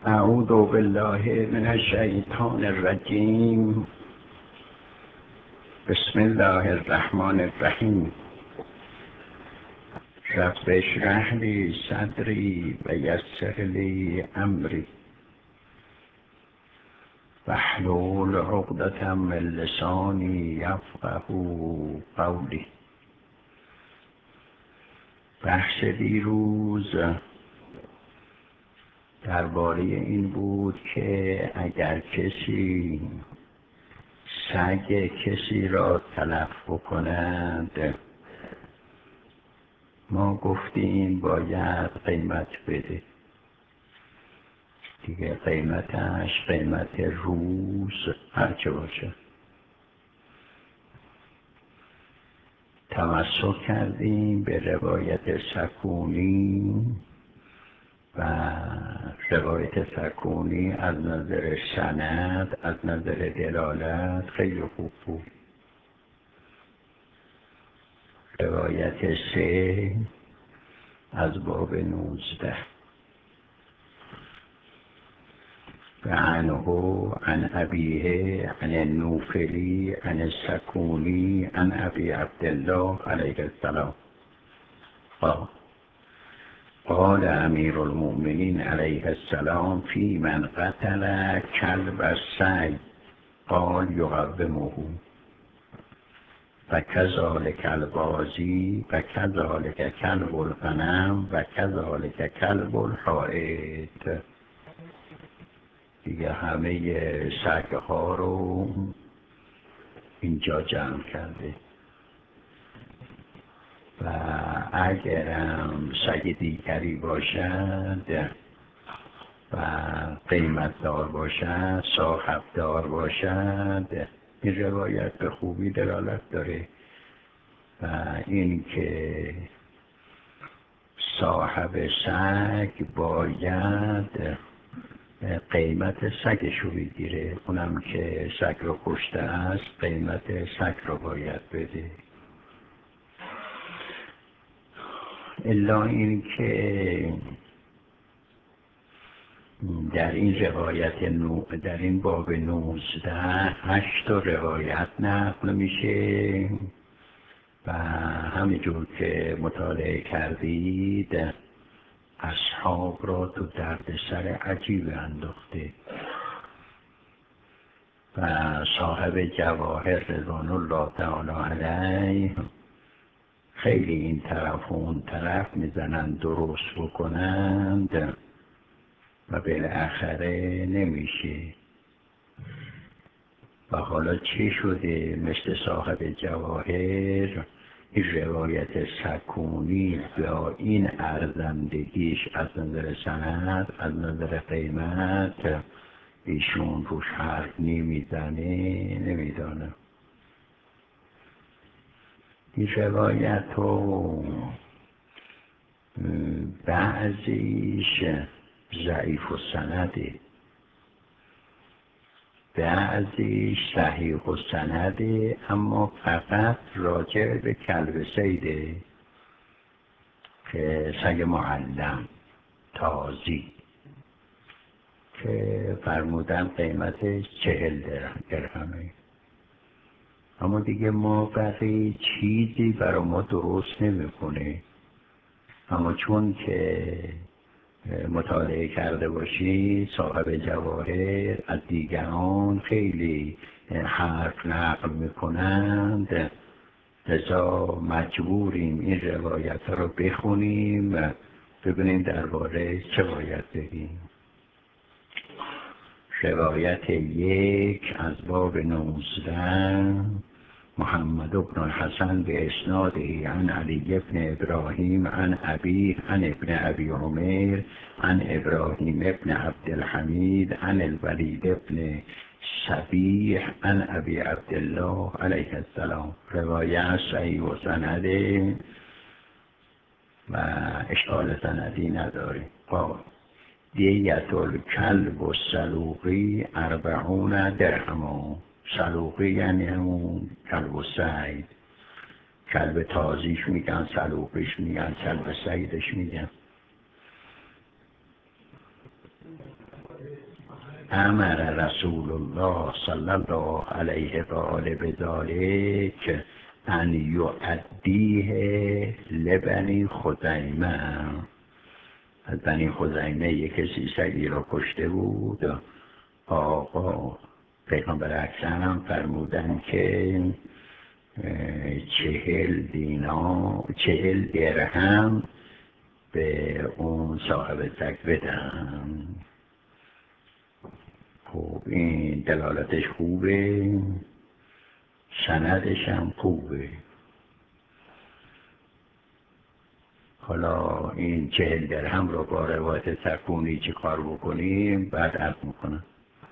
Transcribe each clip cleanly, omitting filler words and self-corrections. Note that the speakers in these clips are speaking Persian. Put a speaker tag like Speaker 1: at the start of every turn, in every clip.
Speaker 1: اعوذ بالله من الشیطان الرجیم. بسم الله الرحمن الرحیم. رب اشرح لی صدری و یسر لی امری واحلل عقدة من لسانی یفقهوا قولی. بحث دیروز درباره این بود که اگر کسی سگ کسی را تلف بکند، ما گفتیم باید قیمت بده دیگه، قیمتش قیمت روز هرچه باشه. تمسک کردیم به روایت سکونی و روایت سکونی از نظر سند، از نظر دلالت خیلی خوب بود. روایت 3 از باب 19 و عنه عن ابیه عن النوفلی عن السکونی عن ابی عبدالله علیه السلام قال امیر المؤمنین علیه السلام فی من قتل کلب السیل قال یقومه و کذالک البازی و کذالک کلب الغنم و کذالک کلب الحائط. دیگه همه سگ‌ها رو اینجا جمع کرده و اگرم سگ دیگری باشد و قیمت دار باشد، صاحب دار باشد، این روایت به خوبی دلالت داره و این که صاحب سگ باید قیمت سگش رو بگیره، اونم که سگ رو کشته است قیمت سگ رو باید بده. الا این که در این روایت در این باب 19 8 روایت نقل میشه و همینجور که مطالعه کردید اصحاب را تو دردسر عجیب انداخته و صاحب جواهر رضوان الله تعالی علیه خیلی این طرف و اون طرف میزنند درست بکنند و بالاخره نمیشه. و حالا چی شده؟ مثل صاحب جواهر این روایت سکونی با این ارزندگیش از نظر سند، از نظر قیمت ایشون روش حرف نمیزنه، نمیدانه. این روایت رو بعضیش ضعیف السنده، بعضیش صحیح السنده، اما فقط راجع به کلب صیده که سگ معلم تازی که فرمودن قیمتش 40 درهمه. اما دیگه ما برای چیزی برای ما درست نمیکنه. اما چون که مطالعه کرده باشی صاحب جواهر از دیگران خیلی حرف نقل میکنند، لذا مجبوریم این روایت رو بخونیم و ببینیم درباره چه باید بگیم. روایت 1 از باب 19 محمد بن الحسن به اسناده عن علی بن ابراهیم عن ابی عن ابن ابی عمر عن ابراهیم ابن عبدالحمید عن الولید ابن صبیح عن ابی عبدالله علیه السلام. روایت صحیح و سنده و اشکال سندی نداره. دیت الکلب و سلوقی 40 درهم. سلوقی یعنی همون کلب و سید، کلب تازیش میگن، سلوقیش میگن، کلب سیدش میگن. امر رسول الله صلی الله علیه و آله بذالک ان یؤدیه لبنی خزیمه. از بنی خزیمه یک کسی سگی را کشته بود. آقا پیغمبر اکرم فرمودن که 40 درهم به اون صاحب سگ بدن. خب این دلالتش خوبه، سندش هم خوبه. حالا این 40 درهم رو با روایت سکونی چی کار بکنیم بعد عرض میکنم.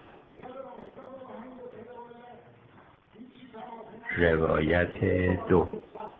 Speaker 1: روایت 2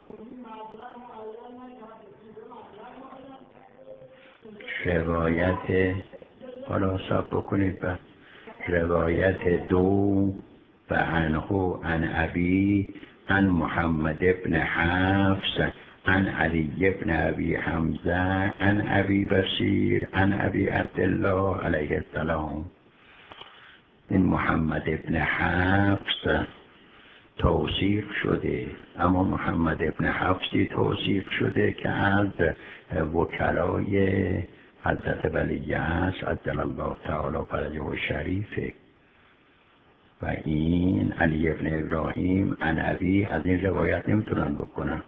Speaker 1: روایت حالا حساب بکنید بعد. روایت 2 و عنه عن ابی عن محمد ابن حفص عن علی ابن ابی حمزه عن ابی بصیر عن ابی عبدالله علیه السلام. این محمد ابن حفص توصیف شده، اما محمد ابن حفصی توصیف شده که از وکلای حضرت ولی است عجل الله تعالی فرجه و شریفه. و این علی ابن ابراهیم عن ابی از این روایت نمیتونن بکنن،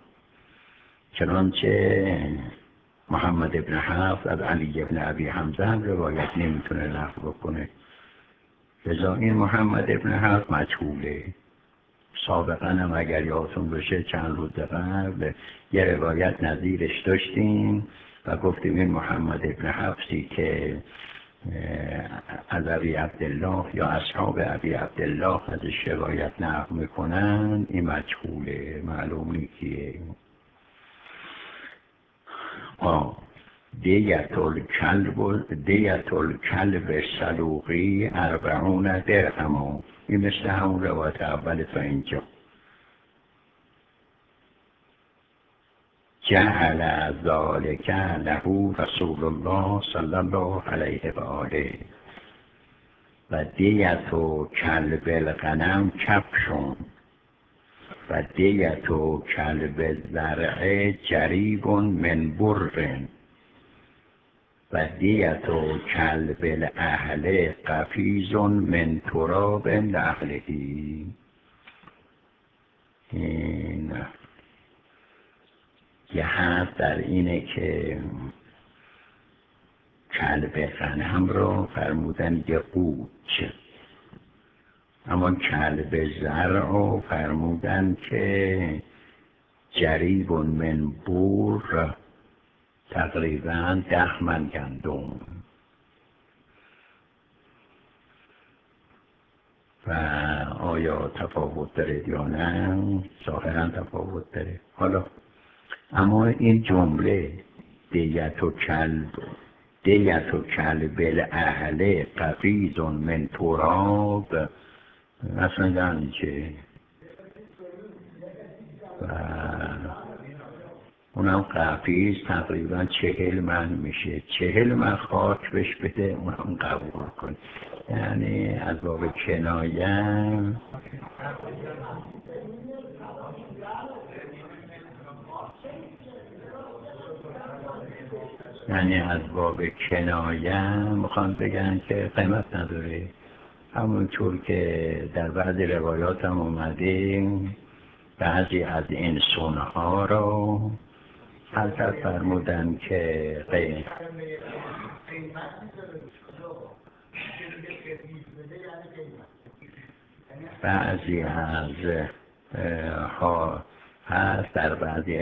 Speaker 1: چنانچه محمد ابن حفص از علی ابن ابی حمزه هم روایت نمیتونه نقل بکنه. لذا این محمد ابن حفص مجهوله. سابقا هم اگر یادتون باشه چند روز قبل یه روایت نظیرش داشتیم و گفتیم این محمد ابن حفصی که از ابی عبدالله یا اصحاب ابی عبدالله ازش روایت نقل میکنن، این مجهوله، معلوم نیکیه. دیت الکلب صدوقی 40 درهم. این مثل همون روایت اول تا اینجا. جعل ذالک له رسول الله صلی الله علیه و آله. و دیت کلب الغنم کبشون و دیت کلب زرع جریب من برن و دیت کلب الاهل قفیز من تراب لاهلهی. این یه حرف در اینه که کلب غنم رو فرمودن یه قوچ، اما کلب زرع رو فرمودن که جریب من بور، تقریبا 10 من گندم. و آیا تفاوت داره یا نه؟ ظاهرا تفاوت داره. حالا اما این جمله دیت و کلب الاهل قفیز من تراب اصلا یعنی چه؟ و اونم قفیز تقریبا 40 من میشه. 40 من خاک بهش بده اونم قبول کن. یعنی از باب کنایه میخوان بگن که قیمت نداره. همونطور که در بعضی روایات هم اومده بعضی از انسانها رو حضرت فرمودن که بعضی از ها هست در بعضی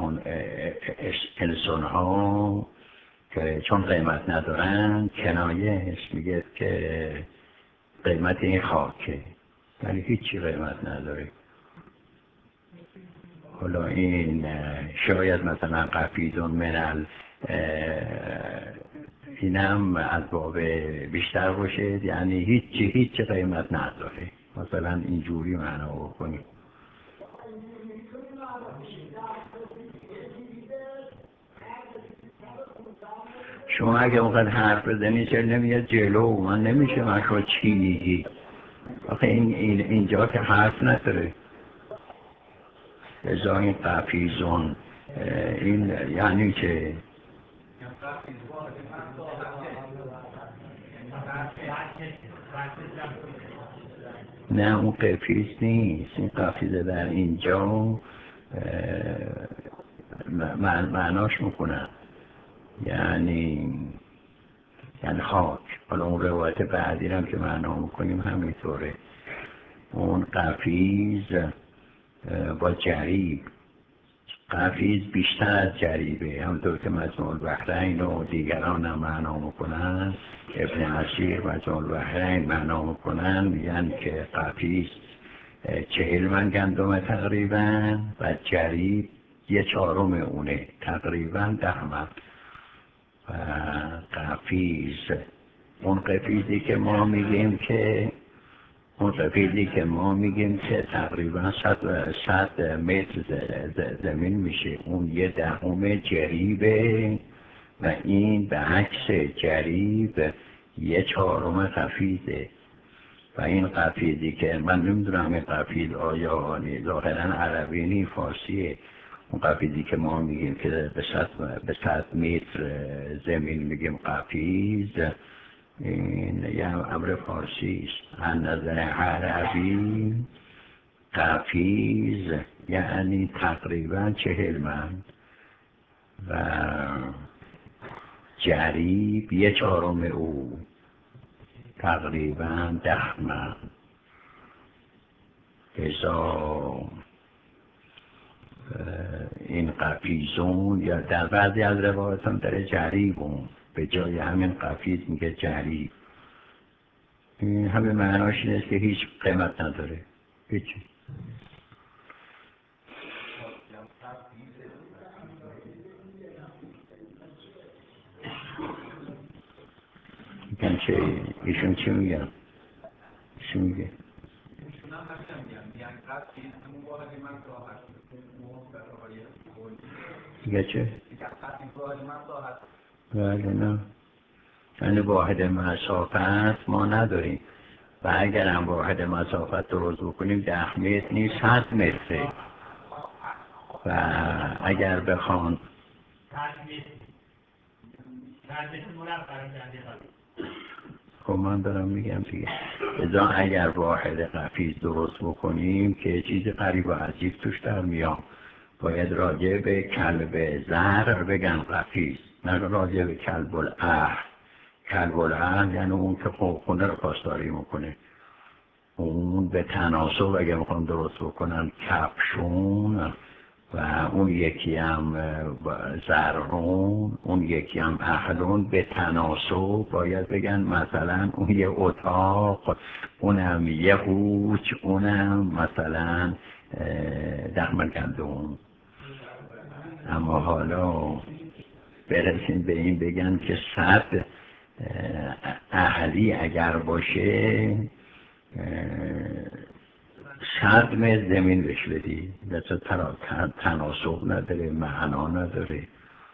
Speaker 1: انسانها که چون قیمت ندارن کنایه است، میگه که قیمت این خاکه، یعنی هیچی قیمت نداره. حالا این شاید مثلا قفیزون منل اینم از باب بیشتر باشه، یعنی هیچی قیمت نداره، مثلا اینجوری معنا بکنیم. شما اگه موقع حرف بزنی چرا نمیاد جلو؟ من نمیشه من شما چی میگی؟ آخه اینجا که حرف نداره. ازا این قفیزون این یعنی که نه اون قفیز نیست. این قفیزه در اینجا معناش میکنن یعنی خاک. حالا اون روایت بعدی هم که معنا میکنیم همینطوره. اون قفیز با جریب، قفیز بیشتر از جریبه، همونطور که مجموع البحرین و دیگران هم معنا میکنن. ابن عسیر مجموع البحرین معنا میکنن، میگن که قفیز 40 من گندم تقریبا و جریب 1/4 اونه، تقریبا 10 من. و قفیز اون قفیزی که ما میگیم که تقریبا 100 متر زمین میشه، اون 1/10 جریبه و این به عکس جریب 1/4 قفیزه. و این قفیزی که من نمیدونم این قفیز آیا ظاهرا عربی نی فارسیه. اون قفیزی که ما میگیم که به 100 متر زمین میگیم قفیز، این یه امر فارسی است. از نظر عربی قفیز یعنی تقریبا 40 من و جریب 1/4 او، تقریبا 10 من. ازا این قفیزون یا در بعضی از روایات هم داره جریبون، به جای همین قفیز میگه جریب. این همه معناش اینه که هیچ قیمت نداره، هیچی. میگن چه ایشون چی میگن؟ چی میگه؟ میگه چه؟ بله نه، یعنی واحد مسافت ما نداریم و اگر هم واحد مسافت درست بکنیم 10 متر نیست 100 متره. و اگر بخوان خب من دارم میگم دیگه، ازا اگر واحد قفیز درست بکنیم که چیز قریب و عجیب توش در میام، باید راجع به کلب زهر بگن قفیز، نه راجع به کلب العهد. کلب العهد یعنی اون که خونه رو پاسداری میکنه، اون به تناسب اگه میخوام درست بکنن کفشون، و اون یکی هم زرعون، اون یکی هم اهلون، به تناسب باید بگن مثلا اون یه اتاق، اونم یه قوچ، اونم مثلا 10 من گندم. اما حالا برسیم به این بگن که 100 اهلی اگر باشه 100 متر زمین بهش بدی، مثل تناسب نداره، معنا نداره.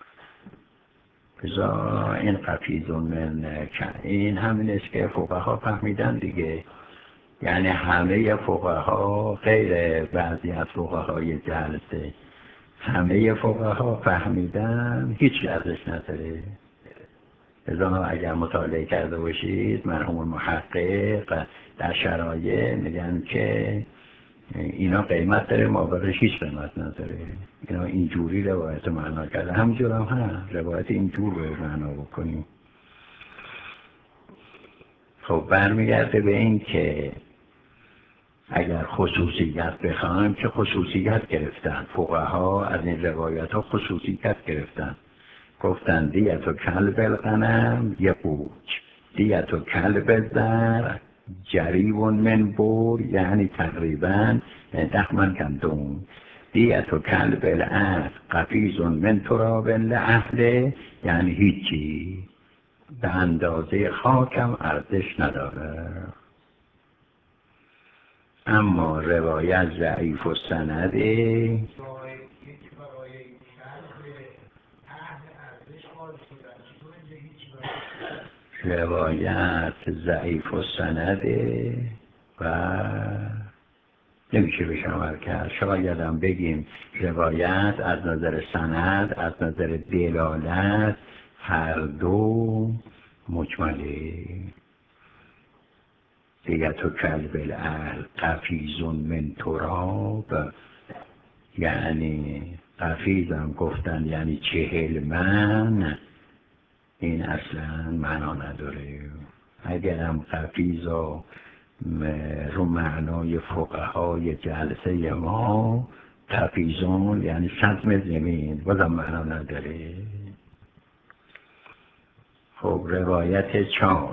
Speaker 1: بذار این قفیزون من این همین است که فقها فهمیدن دیگه. یعنی همه فقها غیر بعضی از فقهای جلسه، همه فقها فهمیدن هیچ ارزش نداره. بذار اگر مطالعه کرده باشید، مرحوم المحقق در شرایع میگن که اینا قیمت داره، مابقیش هیچ قیمت نداره. اینا اینجوری روایت معنا کرده، همینجور هم هست روایت اینجور رو معنا بکنیم. خب برمیگرده به این که اگر خصوصیت بخوایم که خصوصیت گرفتن فقها، از این روایت ها خصوصیت گرفتن. گفتن دیت و کلب الغنم یه قوچ، دیت و کلب زر جریبون من بور، یعنی تقریبا 10 من گندم. دیت و کلب العهد قفیزون من تراب لأهله، یعنی هیچی، به اندازه خاکم ارزش نداره. اما روایت ضعیف و سنده روایت ضعیف و سنده و نمیشه بهش عمل کرد. شاید هم بگیم روایت از نظر سند، از نظر دلالت هر دو مجمله. دیت و کلب الاهل قفیز من تراب، یعنی قفیزم گفتن یعنی 40 من، این اصلا معنا نداره. اگرم قفیز رو معنای فقهای جلسه ما قفیزون یعنی سطم زمین، بازم معنا نداره. خب روایت 4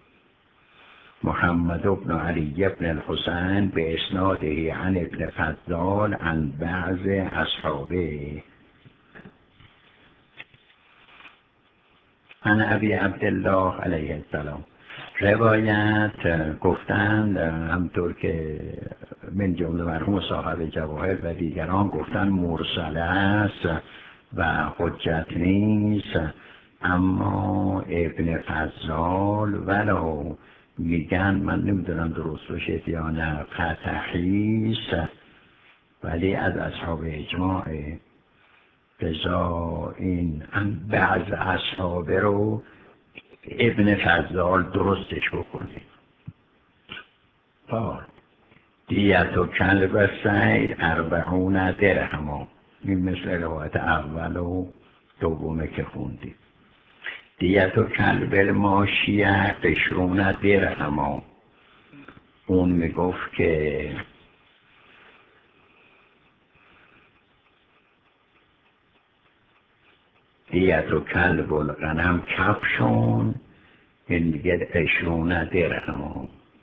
Speaker 1: محمد بن علی بن الحسین به اسناده عن ابن فضال عن بعض اصحابه عن ابی عبدالله علیه السلام. روایت گفتند همطور که من جمله مرحوم صاحب جواهر و دیگران گفتن مرسل است و حجت نیست، اما ابن فضال ولو میگن، من نمیدونم درست باشه یا نه، فتحیست، ولی از اصحاب اجماعه. رضا این بعض اصحاب رو ابن فضال درستش بکنه. دیت و کلب سید 40 درهم، این مثل روایت اول و دومه که خوندیم. دیت و کلب الماشیه 20 درهم، اون میگفت که دیت و کلب الغنم کفشون، این میگه 20 درهم.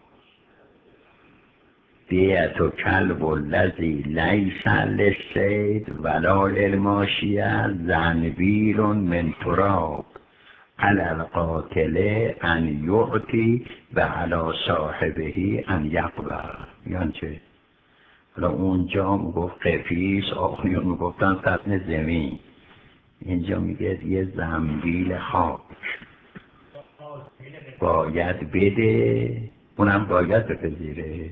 Speaker 1: دیت و کلب الذی لیس للصید ولا للماشیه زنبیل من تراب علی القاتل ان یعطی و علی صاحبه ان یقبل. یعنی چه؟ حالا اونجا میگفت قفیس، آخریون میگفتن سطح زمین، اینجا میگه یه زنبیل خاک باید بده، اونم باید بپذیره.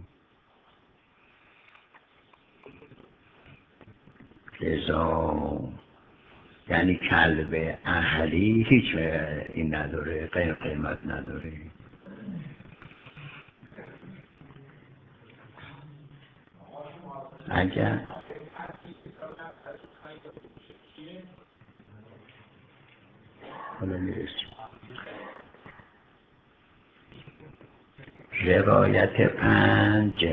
Speaker 1: لذا یعنی کلب اهلی هیچ این نداره، غیر قیمت نداره. اگر حالا میرسیم روایت 5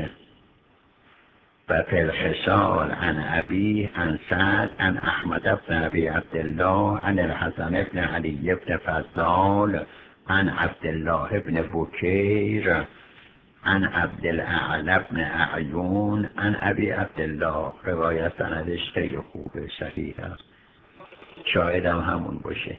Speaker 1: و فی الخصال عن ابی عن سعد عن احمد بن ابی عبدالله عن الحسن بن علی بن فضال عن عبدالله بن بکیر عن عبدالاعلی بن اعیون عن ابی عبدالله. روایت سندش خیلی خوبه، صحیح است، شاید هم همون باشه.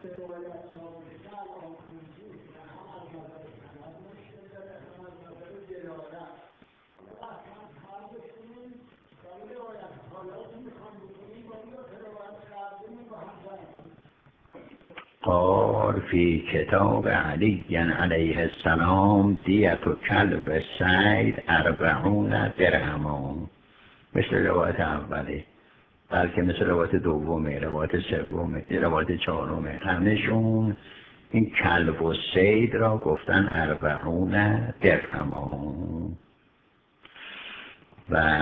Speaker 1: قال فی کتاب علی علیه السلام دیت و کلب سید 40 درهم، مثل روایت اوله، بلکه مثل روایت دومه، روایت سومه، روایت چهارمه، همشون این کلب و سید را گفتن 40 درهم. و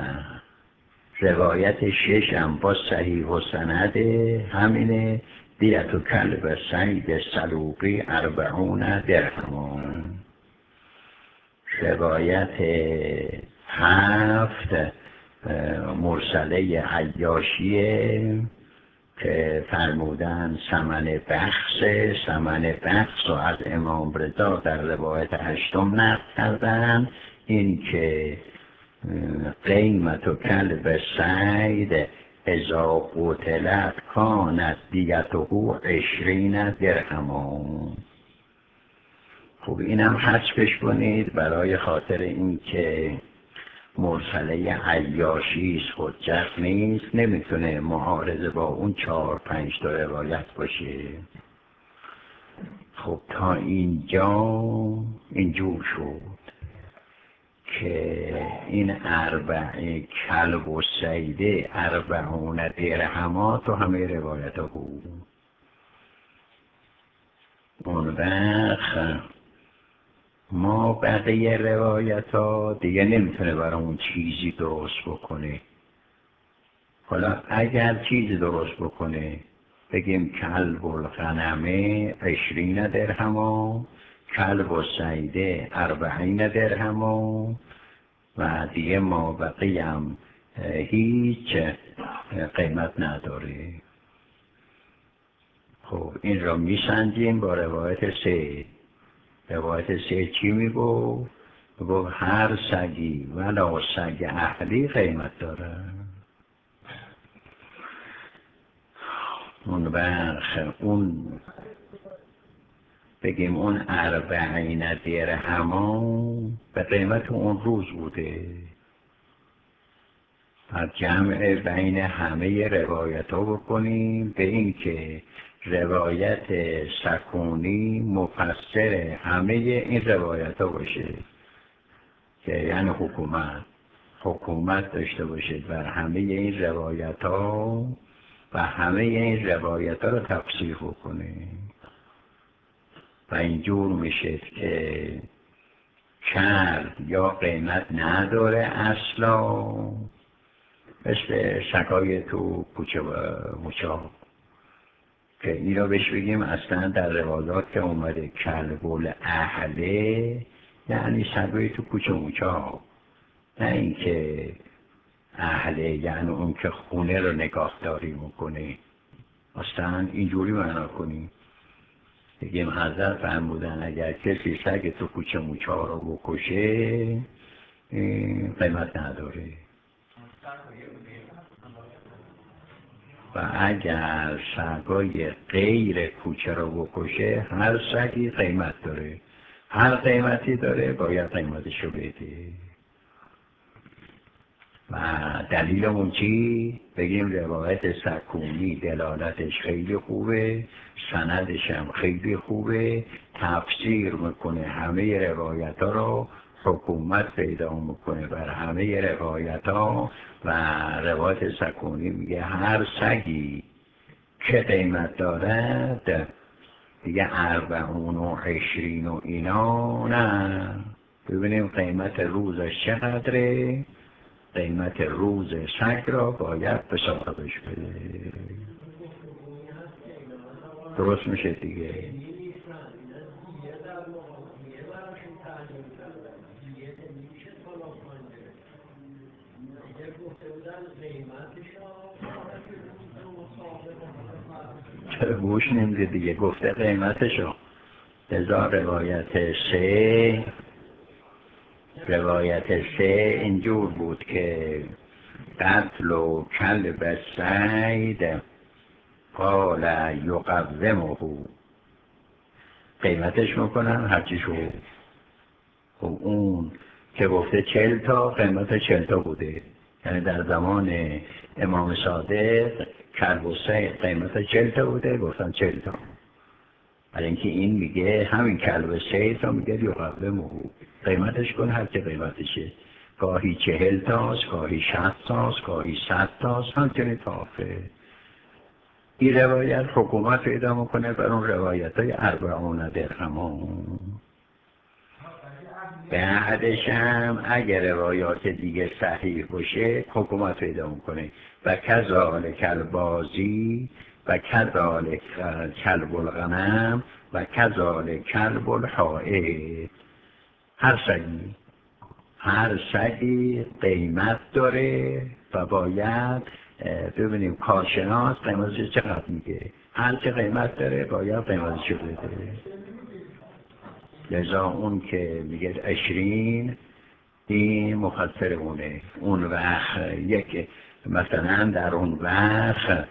Speaker 1: روایت 6 هم با صحیح و سنده همینه، دیت و کلب سید سلوقی 40 درهم. روایت 7 مرسله عیاشیه که فرمودن سمن بخص و از امام رضا در روایت 8 نقل کردن، این که قیمت و کلب سید اذا قتلت کانت دیته 20 درهم. خب اینم حذفش کنید برای خاطر اینکه مرسله عیاشی حجت نیست، نمیتونه معارضه با اون 4-5 تا روایت باشه. خب تا اینجا اینجور شد که این کلب و سیده 40 درهما تو همه روایت ها بود. اون وقت ما بقیه روایت ها دیگه نمیتونه برامون چیزی درست بکنه. حالا اگر چیزی درست بکنه بگیم کلب الغنمه 20 درهما، کلب و سیده 40 درهما و دیگه ما بقیه هم هیچ قیمت نداره. خب این را میسنجیم با روایت 3. روایت 3 چی میگو؟ میگو هر سگی ولا سگ اهلی قیمت داره. اون وقت اون بگیم اون 40 درهما به قیمت اون روز بوده. پس جمع بین همه روایت ها بکنیم به این که روایت سکونی مفسر همه این روایت ها باشه، که یعنی حکومت داشته باشید بر همه این روایت ها و همه این روایت ها رو تفسیر بکنیم و اینجور میشه که کلب یا قیمت نداره اصلا، مثل سگای تو کوچه و موچا که این را بهش بگیم اصلا در روایات که اومده کلب الاهله یعنی سگای تو کوچه و موچا، نه اینکه اهله یعنی اون که خونه رو نگاهداری میکنه. اصلا اینجوری معنا کنیم بگیم حضرت فرمودن اگر کسی سگ تو کوچه موچا رو بکشه قیمت نداره و اگر سگای غیر کوچه رو بکشه هر سگی قیمت داره، هر قیمتی داره باید قیمتشو بده. و دلیلمون چی؟ بگیم روایت سکونی دلالتش خیلی خوبه، سندش هم خیلی خوبه، تفسیر میکنه همه روایت ها رو، حکومت پیدا میکنه بر همه روایت ها و روایت سکونی میگه هر سگی که قیمت دارد دیگه 40 و 20 و اینا نه. ببینیم قیمت روزش چقدره، قیمت روز سگ را باید به صاحبش بده. درست میشه دیگه. چرا گوش نمیده دیگه، گفته قیمتشو. لذا روایت 3 اینجور بود که قتل و کلب سید قال یقومه، قیمتش میکنن هرچی شد. خب اون که گفته 40 تا قیمت 40 تا بوده، یعنی در زمان امام صادق کلب و سید قیمت 40 تا بوده، گفتن 40 تا. برای اینکه این میگه همین کلب سید تا میگه یقومه، قیمتش کن هر چه قیمتشه، گاهی 40 تاست، گاهی 60 تاست، گاهی 100 تاست، همچنین تا آخر. این روایت حکومت پیدا میکنه بر اون روایت های 40 درهما. بعدش هم اگر روایات دیگه صحیح باشه حکومت پیدا میکنه و کذالک البازی و کذالک کلب الغنم و کذالک کلب الحائط. هر سگی قیمت داره و باید ببینیم کارشناس قیمتش چقدر میگه، هر چه قیمت داره باید قیمتش بده. لذا اون که میگه 20 این مفسر اون وقت یک مثلا در اون وقت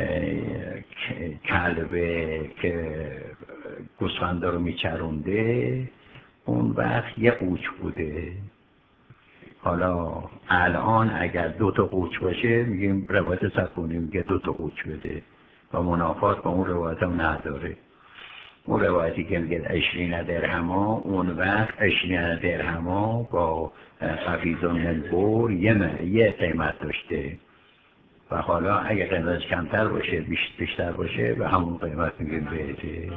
Speaker 1: کلبه که گوسفند رو میچرونده اون وقت یه قوچ بوده. حالا الان اگر 2 تا قوچ باشه میگیم روایت سکونی میگه 2 تا قوچ بده و منافات با اون روایت هم نداره. اون روایتی که میگه 20 درهما، اون وقت 20 درهما با خفیض البر یه قیمت داشته و حالا اگه قیمتش کمتر باشه بیشتر باشه به همون قیمت میگیم بهته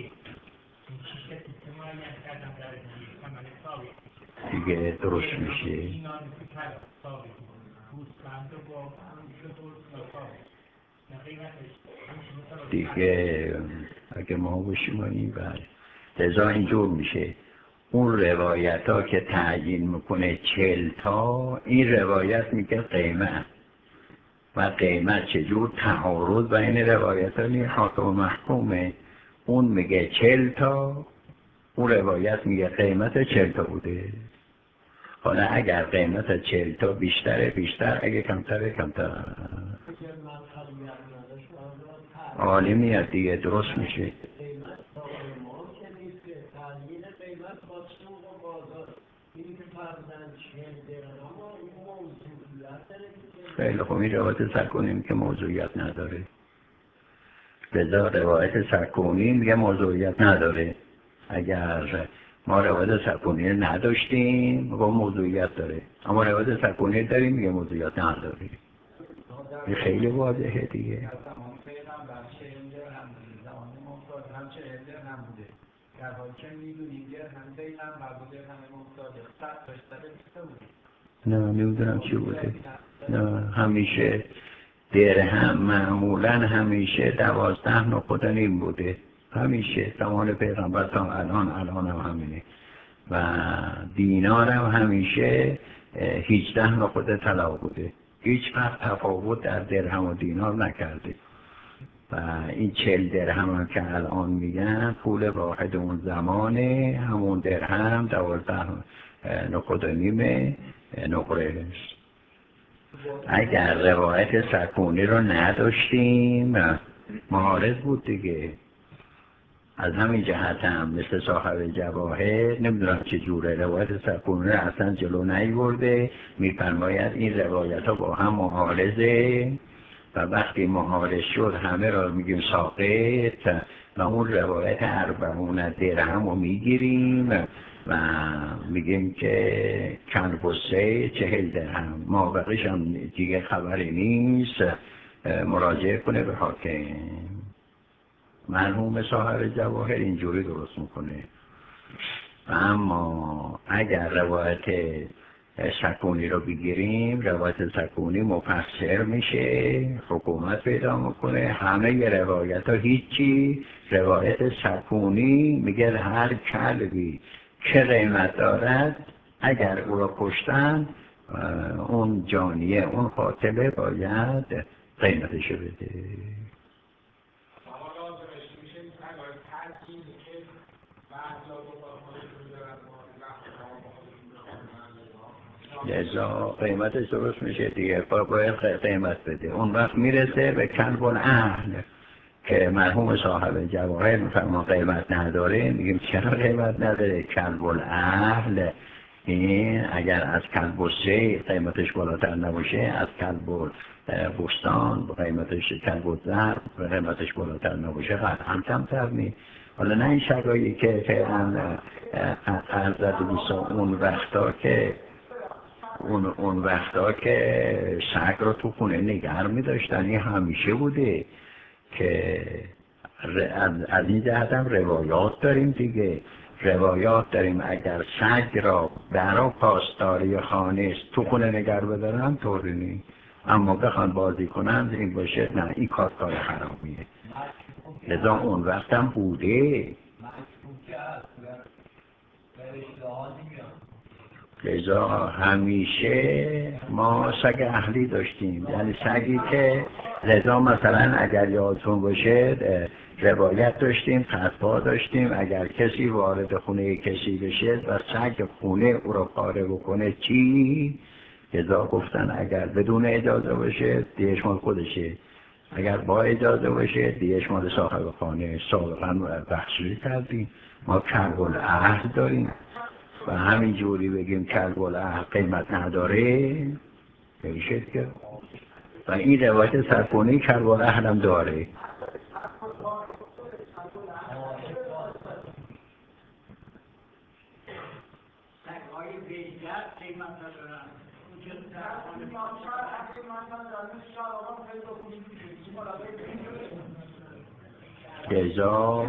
Speaker 1: دیگه درست میشه دیگه. اگه ما بشیم لذا اینجور میشه. اون روایت ها که تعیین میکنه 40 تا، این روایت میگه قیمت و قیمت چجور تعارض بین روایت ها نیست، حاکم و محکومه. اون میگه 40 تا، اون روایت میگه قیمت 40 تا بوده. حالا اگر قیمت 40 تا بیشتر، اگه کمتر عالی میاد دیگه، درست میشه. خیلی خوب، این روایت سرکنی که موضوعیت نداره. لذا روایت سرکنی میگه موضوعیت نداره. اگر ما روایت سرکنی نداشتیم با موضوعیت داره، اما روایت سرکنی داریم میگه موضوعیت نداره. این خیلی واضحه دیگه. نه نمیدونم چی بوده. نه همیشه درهم معمولا همیشه 12 نقطه نیم بوده، همیشه زمان پیغمبر تا الان هم همینه. و دینار هم همیشه 18 نقطه طلا بوده، هیچ وقت تفاوت در درهم و دینار نکرده. و این 40 درهم هم که الان میگن پول واحد اون زمانه، همون درهم 12 نقطه نیم نقره است. اگر روایت سکونی رو نداشتیم معارض بود دیگه. از همین جهت هم مثل صاحب جواهر نمیدونم چه جوره روایت سکونی رو اصلا جلو نیورده، میفرماید این روایت ها با هم معارضه و وقتی معارض شد همه را میگیم ساقط و اون روایت 40 درهم رو میگیریم و میگیم که کنبسه 40 درهم، ما بقیش هم دیگه خبری نیست، مراجعه کنه به حاکم. مرحوم صاحب جواهر اینجوری درست میکنه. اما اگر روایت سکونی رو بگیریم، روایت سکونی مفسر میشه، حکومت پیدا میکنه، همه روایت ها هیچی. روایت سکونی میگه هر کلبی که قیمت دارد اگر او را کشتن اون جانیه اون قاتله باید قیمتشو بده. لذا قیمتش درست میشه دیگه، باید قیمت بده. اون وقت میرسه به کلب الاهل که مرحوم صاحب جواهر میفرما قیمت نداره. میگیم چرا قیمت نداره؟ کلب الاهل این اگر از کلب السیل قیمتش بالاتر نباشه، از کلب بستان قیمتش، کلب الزرع قیمتش بالاتر نباشه، قطعا کمتر نیست. حالا نه این شرایی که فعلا ارزد اون وقتا که سگ رو تو خونه نگه می‌داشتن، این همیشه بوده که از این جهت هم روایات داریم دیگه. روایات داریم اگر سگ را برای پاسداری خانه تو خونه نگه بدارن طوری نیست، اما بخوان بازی کنن این باشه نه، این کار حرامیه. لذا اون وقت هم بوده. لذا همیشه ما سگ اهلی داشتیم، یعنی سگی که لذا مثلا اگر یادتون باشه روایت داشتیم، فتوا داشتیم اگر کسی وارد خونه کسی بشه و سگ خونه او را پاره بکنه چی؟ لذا گفتن اگر بدون اجازه باشه دیش مال خودشه، اگر با اجازه باشه دیش مال صاحب خانه. سابقا بخشی کردیم ما کلب الاهل داریم و همین جوری بگیم کلب الاهل قیمت نداره میشه که. و این روایت سرکونی کلب الاهل هم داره. لذا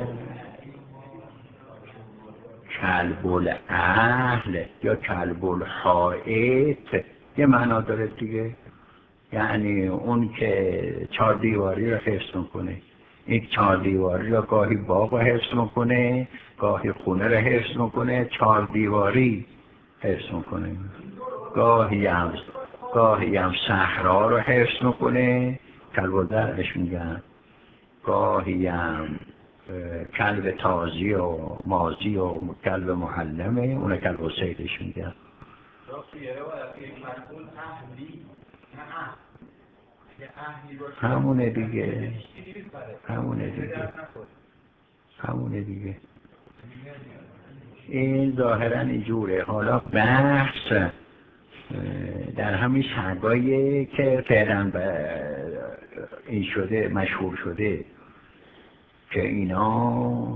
Speaker 1: کلب الاهل یا کلب الحائط یه معنا داره دیگه، یعنی اون که 4 دیواری رو حفظ میکنه. این 4 دیواری رو گاهی باغ رو حفظ میکنه، گاهی خونه رو حفظ میکنه، 4 دیواری حفظ میکنه. گاهی هم صحرا رو حفظ میکنه، کلب الدرش میگن. گاهی هم کلب تازی و مازی و کلب معلمه، اون کلب سیدش میگن. همونه دیگه. این ظاهرا اینجوره. حالا بحث در همین سگایی که فعلا این شده، مشهور شده که اینا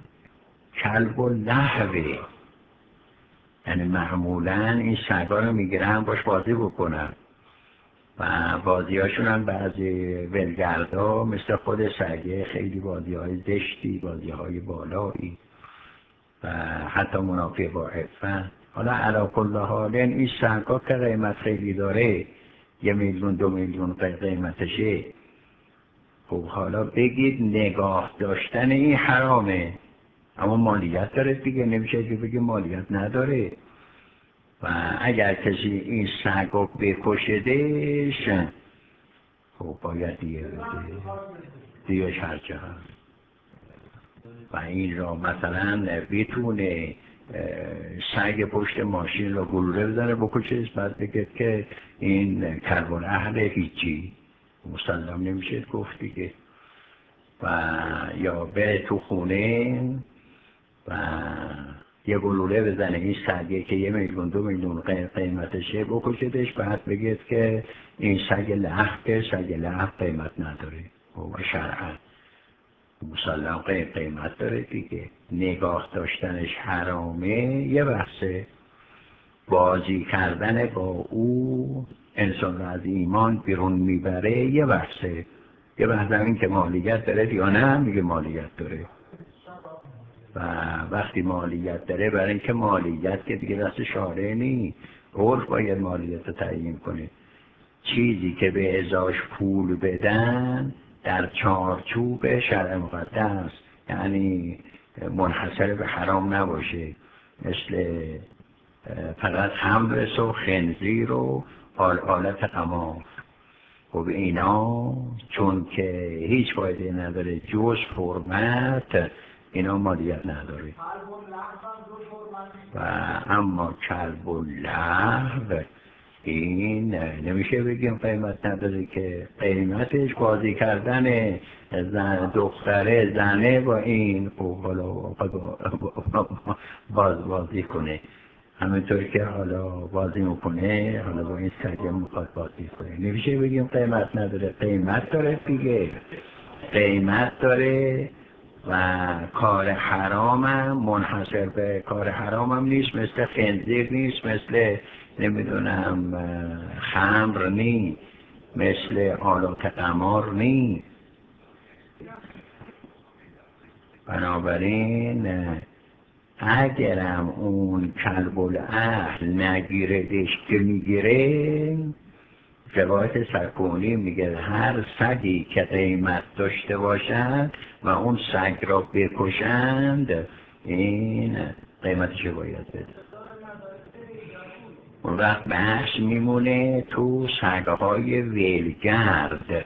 Speaker 1: کلب و لهوه، یعنی معمولا این سگا رو میگیرن باش بازی بکنن و بازیاشون هم بعضی ولگردا مثل خود سگه خیلی بازیهای زشتی، بازیهای بالایی و حتی منافی با عفت. حالا علی کل حال این سگا که قیمت خیلی داره، 1 میلیون 2 میلیون قیمتشه، خب حالا بگید نگاه داشتن این حرامه، اما مالیت داره دیگه، نمیشه که بگی مالیت نداره. و اگر کسی این سگ رو بکشدش خب باید دیگه بده، دیگه هرچه هست. و این را مثلا بتونه سگ پشت ماشین رو گلوله بزنه بکشش، بعد بگه که این کلب الاهل هیچی، مسلم نمیشه گفت دیگه. و یا بره تو خونه و یه گلوله بزنه این سگه که 1 میلیون 2 میلیون قیمتشه بکشدش، بعد بگید که این سگ لحف قیمت نداره. و شرعا مسلم قیمت داره دیگه. نگاه داشتنش حرامه یه بحثه، بازی کردن با او انسان را از ایمان بیرون میبره یه بحثه. یه بحث این که مالیت داره یا نه، میگه مالیت داره. و وقتی مالیت داره، برای اینکه مالیت که دیگه دست شارع نیست، عرف باید مالیت رو تعیین کنه. چیزی که به ازاش پول بدن در چارچوب شرع مقدس، یعنی منحصر به حرام نباشه، مثل فقط همرس و خنزیر و آلت قمار. خب اینا چون که هیچ فایده نداره جز حرمت، اینا مالیت نداره. و اما کلب اللهو این نمیشه بگیم قیمت نداره، که قیمتش بازی کردن دختره زنه با این حالا بازی کنه، همینطور که حالا بازی میکنه، حالا با این سگه میخواد بازی کنه. نمیشه بگیم قیمت نداره، قیمت داره دیگه، قیمت داره. و کار حرامم منحصر به کار حرامم نیست، مثل خنزیر نیست، مثل نمیدونم خمر نیست، مثل آلات قمار نیست. بنابراین اگرم اون کلب الاهل نگیردش که میگیره، روایت سرکونی میگه هر سگی که قیمت داشته باشند و اون سگ را بکشند، این قیمتش باید بده. اون وقت بحث میمونه تو سگهای ولگرد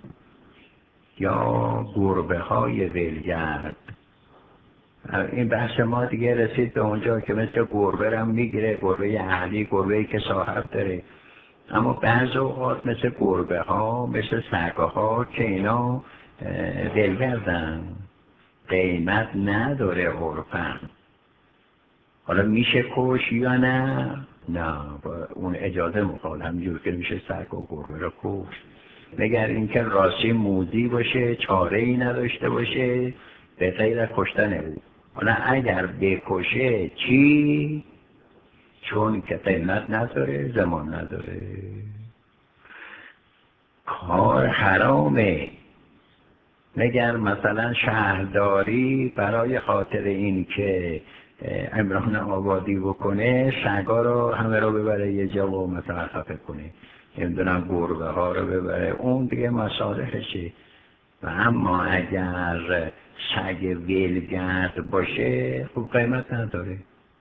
Speaker 1: یا گربه های ولگرد. این بحث ما دیگه رسید به اونجا که مثل گربه هم میگیره، گربه اهلی، گربه‌ای که صاحب داره. اما بعض اوقات مثل گربه ها، مثل سگه ها که اینا ولگردن، قیمت نداره عرفاً. حالا میشه کش یا نه؟ نه، اون اجازه میخواد، همینجور که میشه سگ و گربه رو کش، مگر اینکه راستی موذی باشه، چاره ای نداشته باشه به غیر از کشتن او. حالا اگر بکشه چی؟ چون که قیمت نداره، زمان نداره، کار حرامه. مگر مثلا شهرداری برای خاطر این که عمران آبادی بکنه سگا رو همه رو ببره یه جا و مثلا خفه کنه، نمیدونم گربه ها رو ببره، اون دیگه مصالحشه. و اما اگر سگ ولگرد باشه خب قیمت نداره.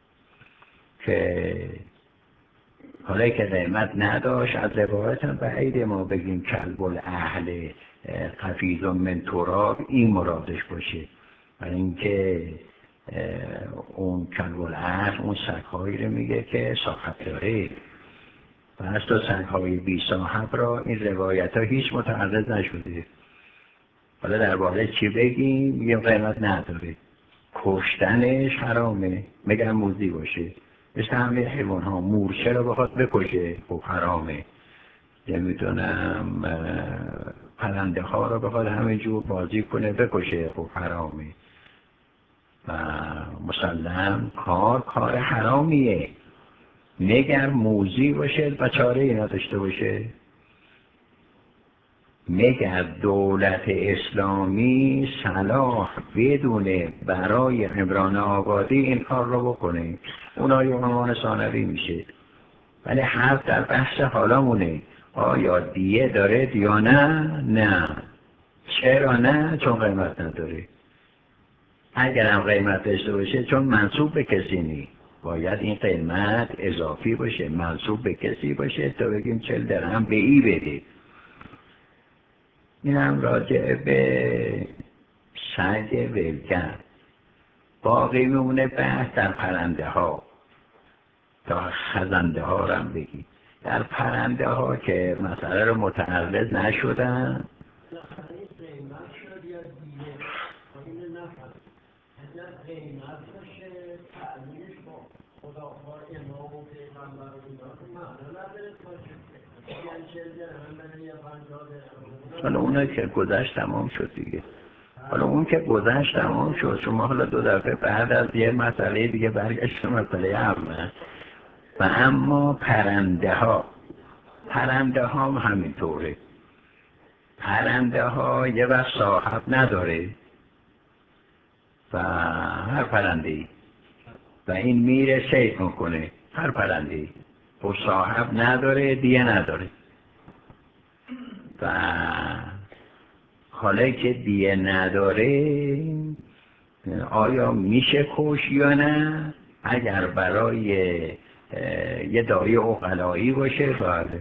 Speaker 1: که حالا که قیمت نداشت، از روایت هم بعید ما بگیم کلب الاهل قفیز من تراب این مرادش باشه، برای اینکه اون کلب الاهل اون سگ‌هایی رو میگه که صاحب داره. و از تو سگ‌های بی صاحب را این روایت ها هیچ متعرض نشده. حالا در واقع چی بگیم؟ میگیم قیمت نداره، کشتنش حرامه مگر موذی باشه. مثل همه حیوان ها، مورچه رو بخواد بکشه خب حرامه. نمیدونم پرنده ها رو بخواد همینجور بازی کنه بکشه خب حرامه. و مسلم کار حرامیه مگر موذی باشه و چاره ای نداشته باشه. مگر دولت اسلامی صلاح بدونه برای عمران آبادی این کار رو بکنه، اونای عنوان ثانوی میشه. ولی حرف در بحث حالامونه، آیا دیه داره یا نه. چرا نه؟ چون قیمت نداره. اگرم قیمت داشته باشه چون منصوب به کسی نی، باید این قیمت اضافی باشه، منصوب به کسی باشه تا بگیم 40 درهم به ای بده. این هم راجع به سگ ولگرد. باقی میمونه بحث در پرنده ها، تا خزنده ها رو هم بگی. در پرنده ها که مسئله رو متعرض نشدن، قیمت باشه تعلیمش با خدا با امام و پیغمبر و اینا رو معنا نداره باشه. یعنی 40 درهم من یا 50 درهم. حالا اونایی که گذشت تمام شد دیگه. حالا اون که گذشت تمام شد، شما حالا 2 دفعه بعد از یه مسئله دیگه برگشت مسئله اول. و اما پرنده ها هم همینطوره. پرنده ها یه وقت صاحب نداره و هر پرنده‌ای و این میره صید میکنه، هر پرنده‌ای و صاحب نداره، دیه نداره. و حالا که دیه نداره آیا میشه کش یا نه؟ اگر برای یه دایی عقلایی باشه بله،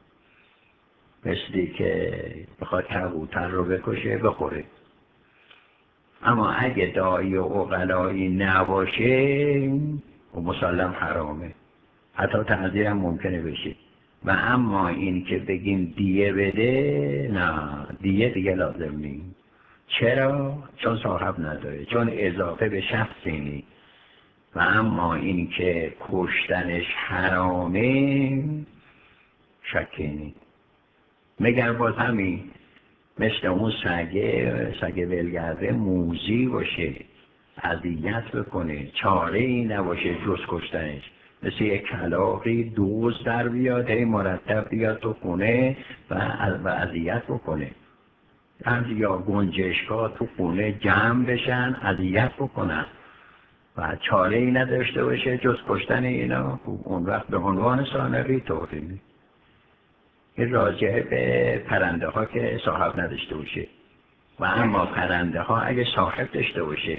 Speaker 1: مثلی که بخواد کبوتر رو بکشه بخوره. اما اگه دایی و عقلایی نباشه و مسلم حرامه، حتی تعزیر هم ممکنه بشه. و اما این که بگیم دیه بده، نه دیه دیگه لازم نیم. چرا؟ چون صاحب نداره، چون اضافه به شخصی نی. و اما این که کشتنش حرامه شکی نی. مگر باز همین مثل اون سگ ولگرده موذی باشه، اذیت بکنه، چاره ای نباشه جز کشتنش. مثل یک کلاغی دوز در بیاد هی مرتب بیاد تو خونه و اذیت بکنه، یا گنجشک‌ها تو خونه جمع بشن اذیت بکنن و چاره ای نداشته باشه جز کشتن اینا، اون وقت به عنوان ثانوی توهینه. این راجع به پرنده ها که صاحب نداشته باشه. و اما پرنده ها اگه صاحب داشته باشه،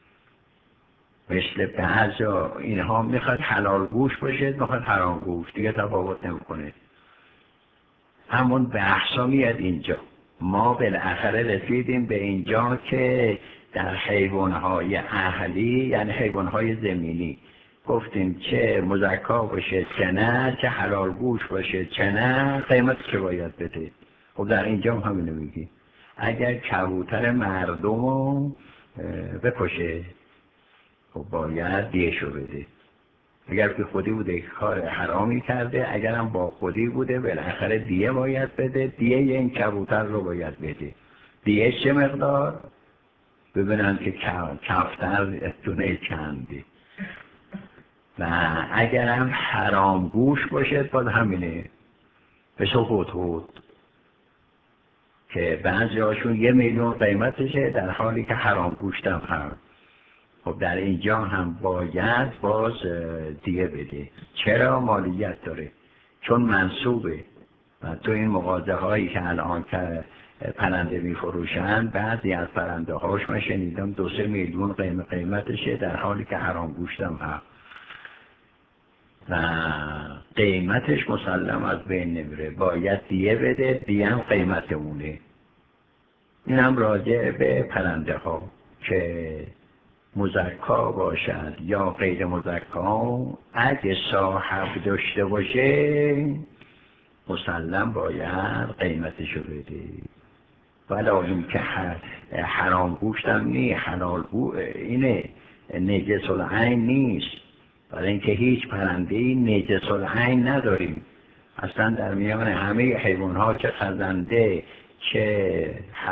Speaker 1: مثل بعضا اینها میخواد حلال گوش باشه میخواد حرام گوش، دیگه تفاوت نمیکنه. همون بحثا میاد اینجا. ما بالاخره رسیدیم به اینجا که در حیوانهای اهلی یعنی حیوانهای زمینی گفتیم چه مزکا باشه چه نه، چه حلال گوش باشه چه نه، قیمت چه باید بده. خب در اینجا هم همینو میگی. اگر کبوتر مردم رو بکشه خب باید دیهشو بده. اگر که خودی بوده کار حرامی کرده، اگرم با خودی بوده بالاخره دیه باید بده، دیه این کبوتر رو باید بده. دیه چه مقدار؟ ببینن که کفتر دونه چنده. و اگرم حرام گوش باشه باز همینه، مثل هدهد که بعضی هاشون 1 میلیون قیمتشه در حالی که حرام گوشتم هست. خب در اینجا هم باید باز دیه بده. چرا؟ مالیت داره، چون منصوبه. و تو این مغازه هایی که الان که پرنده میفروشن، بعضی از پرنده هاش من شنیدم 2-3 میلیون قیمتشه در حالی که حرام گوشتم هست و قیمتش مسلم از بین نمیره، باید دیه بده، دیه هم قیمت اونه. این هم راجع به پرنده ها که مزکا باشد یا غیر مزکا، اگه صاحب داشته باشه مسلم باید قیمتشو بده. ولی این که حرام گوشتم نی، حلال اینه، نجس العین نیست. برای اینکه هیچ پرنده‌ای نجس العین نداریم اصلا در میان همه حیوان‌ها، چه خزنده چه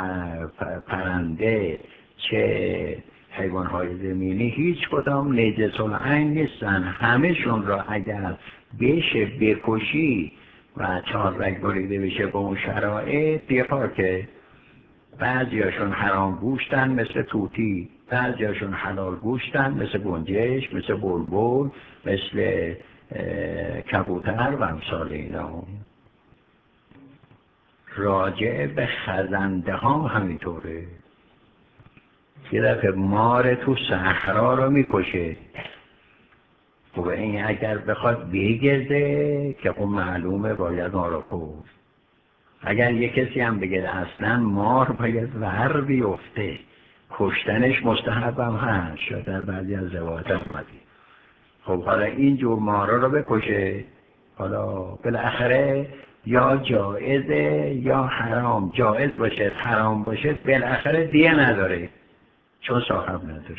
Speaker 1: پرنده چه حیوان‌های زمینی، هیچ کدام نجس العین نیستن. همه‌شون را اگر بشه بکشی و 4 رگ بریده بشه به اون شرایط دیپا، که بعضیاشون حرام گوشتن مثل طوطی، بعضیاشون حلال گوشتن مثل گنجش، مثل بلبل، مثل کبوتر و امثال اینا. راجع به خزنده ها همینطوره. یه دفعه مار تو صحرا رو میکشه، خب این اگر بخواد بگرده که خب معلومه باید ما رو کشت. اگر یه کسی هم بگه اصلا مار باید ور بیفته، کشتنش مستحب هم هست، شاید در بعضی از روایات اومدی. خب حالا این جور مارا رو بکشه، حالا بالاخره یا جائزه یا حرام. جائز باشه حرام باشه بالاخره دیه نداره چون صاحب نداره.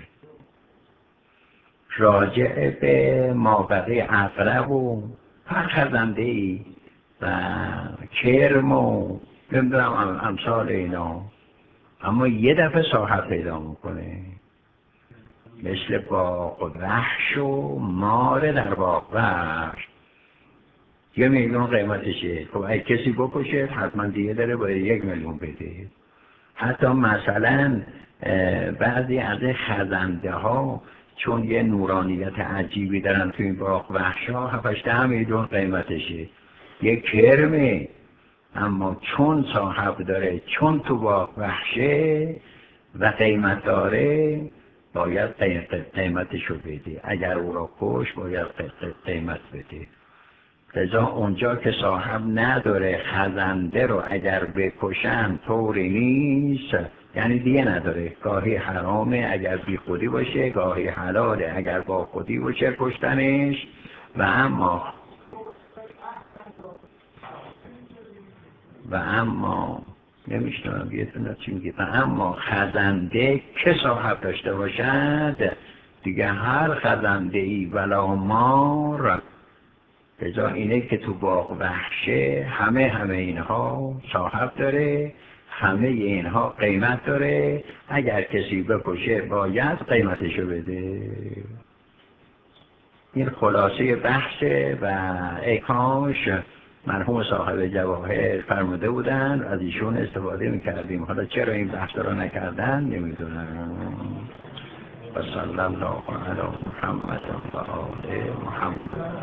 Speaker 1: راجع به مابقی عقرب و هر خزنده ای و کرم و نمیدونم امثال اینا، اما یه دفعه صاحب پیدا میکنه، مثل باغ وحش و مار در باغ وحش 1 میلیون قیمتشه. خب اگه کسی بکشه حتما دیگه داره باید 1 میلیون بده. حتی مثلا بعضی از خزنده ها چون یه نورانیت عجیبی دارن تو این باغ وحش ها 7-8 میلیون قیمتشه. یه کرمه، اما چون صاحب داره، چون تو باغ وحشه و قیمت داره، باید قیمتشو بده. اگر او را کش باید قیمت بده. لذا اونجا که صاحب نداره خزنده رو اگر بکشن طوری نیست، یعنی دیگه نداره. گاهی حرامه اگر بی خودی باشه، گاهی حلاله اگر با خودی باشه کشتنش. و اما نمیشتونم یه دونه چی میگه، و اما خزنده که صاحب داشته باشد، دیگه هر خزنده ای ولا مار، لذا اینه که تو باغ وحشه همه اینها صاحب داره، همه اینها قیمت داره. اگر کسی بکشه باید قیمتشو بده. این خلاصه بحثه و ای کاش مرحوم صاحب جواهر فرموده بودن از ایشون استفاده میکردیم. حالا چرا این بحث رو نکردن نمیدونم. و صلی الله علی محمد و آل محمد.